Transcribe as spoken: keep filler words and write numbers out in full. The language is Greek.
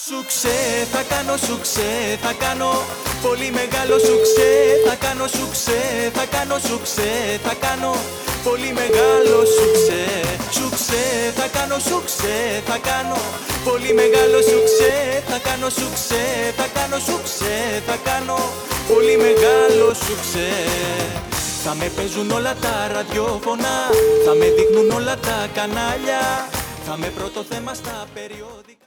Σου ξέ, θα κάνω σου ξέ, θα κάνω πολύ μεγάλο σου ξέ, θα κάνω σου ξέ, θα κάνω σου ξέ, θα κάνω πολύ μεγάλο σου ξέ, σου ξέ, θα κάνω σου ξέ, θα κάνω πολύ μεγάλο σου ξέ, θα κάνω σου ξέ, θα κάνω σου ξέ, θα κάνω πολύ μεγάλο σου ξέ. Θα με παίζουν όλα τα ραδιόφωνα, θα με δείχνουν όλα τα κανάλια, θα με πρώτο θέμα στα περιόδικα.